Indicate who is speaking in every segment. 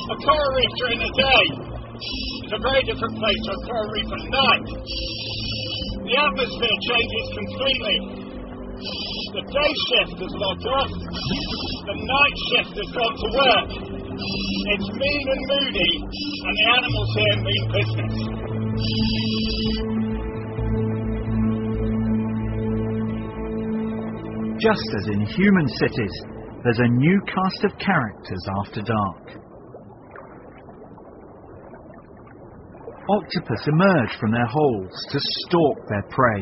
Speaker 1: A coral reef during the day is a very different place to a coral reef at night. The atmosphere changes completely. The day shift has logged off. The night shift has gone to work. It's mean and moody, and the animals here mean business.
Speaker 2: Just as in human cities, there's a new cast of characters after dark. Octopus emerge from their holes to stalk their prey.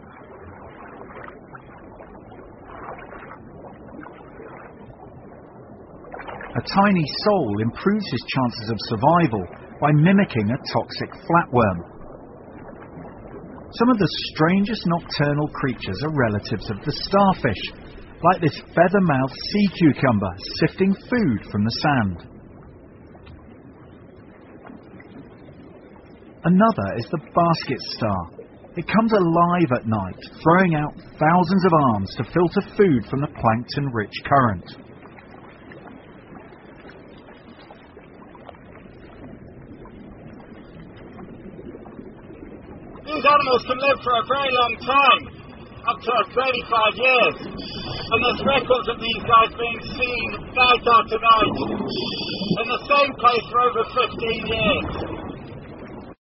Speaker 2: A tiny sole improves his chances of survival by mimicking a toxic flatworm. Some of the strangest nocturnal creatures are relatives of the starfish, like this feather-mouthed sea cucumber sifting food from the sand. Another is the basket star. It comes alive at night, throwing out thousands of arms to filter food from the plankton-rich current.
Speaker 1: These animals can live for a very long time, up to 35 years. And there's records of these guys being seen night after night in the same place for over 15 years.